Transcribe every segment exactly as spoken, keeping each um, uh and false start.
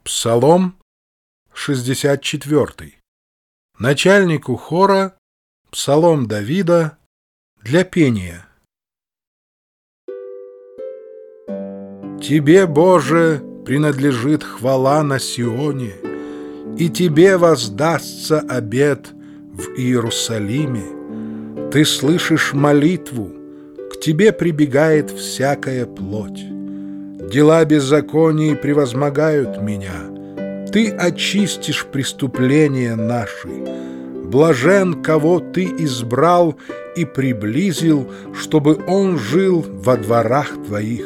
Псалом шестьдесят четвёртый. Начальнику хора Псалом Давида для пения. Тебе, Боже, принадлежит хвала на Сионе, и Тебе воздастся обет в Иерусалиме. Ты слышишь молитву, к Тебе прибегает всякая плоть. Дела беззаконий превозмогают меня. Ты очистишь преступления наши. Блажен, кого Ты избрал и приблизил, чтобы он жил во дворах Твоих.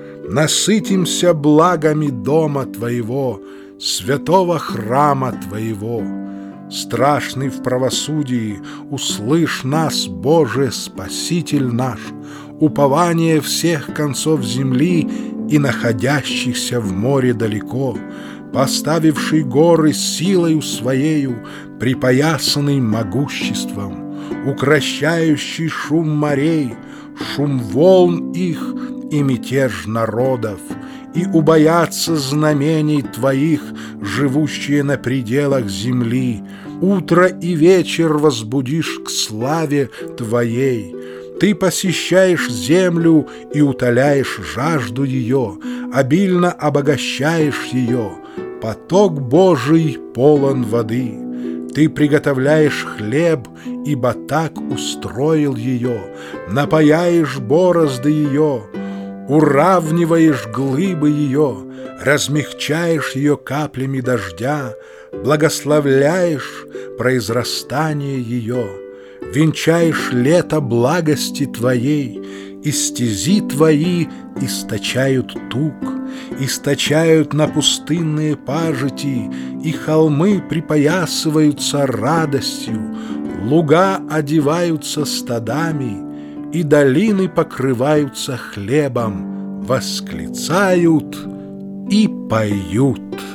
Насытимся благами дома Твоего, святого храма Твоего. Страшный в правосудии, услышь нас, Боже, Спаситель наш, упование всех концов земли и находящихся в море далеко, поставивший горы силою Своею, припоясанный могуществом, укрощающий шум морей, шум волн их и мятеж народов, и убоятся знамений Твоих, живущие на пределах земли. Утро и вечер возбудишь к славе Твоей. Ты посещаешь землю и утоляешь жажду ее, обильно обогащаешь ее. Поток Божий полон воды. Ты приготовляешь хлеб, ибо так устроил ее, напояешь борозды ее, уравниваешь глыбы ее, размягчаешь ее каплями дождя, благословляешь произрастание ее, венчаешь лето благости Твоей, и стези Твои источают тук, источают на пустынные пажити, и холмы припоясываются радостью, луга одеваются стадами, и долины покрываются хлебом, восклицают и поют.